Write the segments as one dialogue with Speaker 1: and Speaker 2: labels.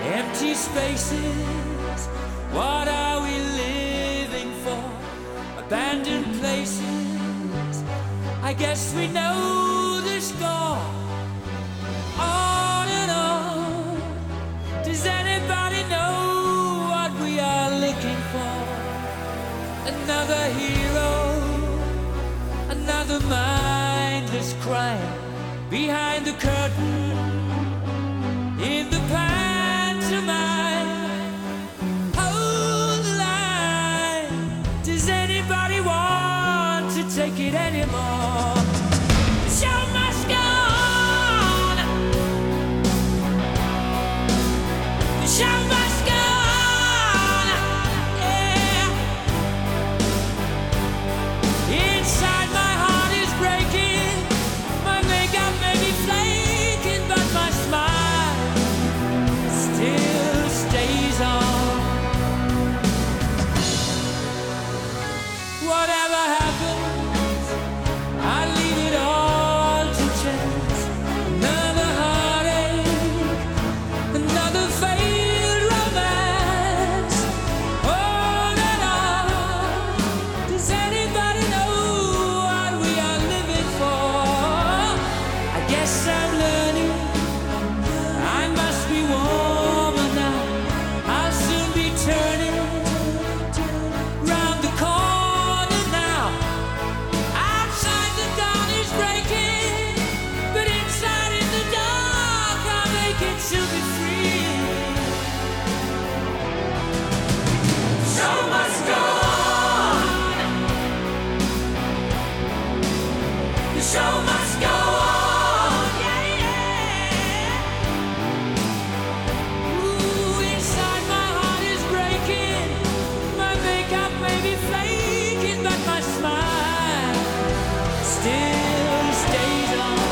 Speaker 1: Empty spaces, what are we living for? Abandoned places, I guess we know the score. On and on, does anybody know what we are looking for? Another hero, another mindless crime behind the curtain, in the pantomime. Hold the line, does anybody want to take it anymore? The show must go on. The show must go on. Yeah. Inside my heart is breaking, my makeup may be flaking, but my smile still stays on. Whatever happens, I leave it all to chance. Another heartache, another failed romance. On and on, does anybody know what we are living for? I guess I'm learning, I must be warmer now. I'll soon be turning round the corner now. Outside the dawn is breaking, but inside in the dark I'll make it to be free. Show must go on. The show must go on. Yeah, yeah. Ooh, inside my heart is breaking, my makeup may be flaking, but my smile still stays on.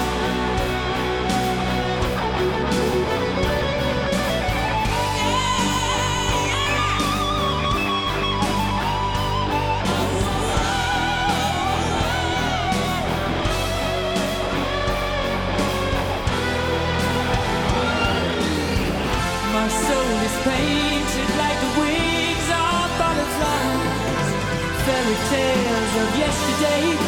Speaker 1: My soul is painted like the wings of butterflies, fairy tales of yesterday.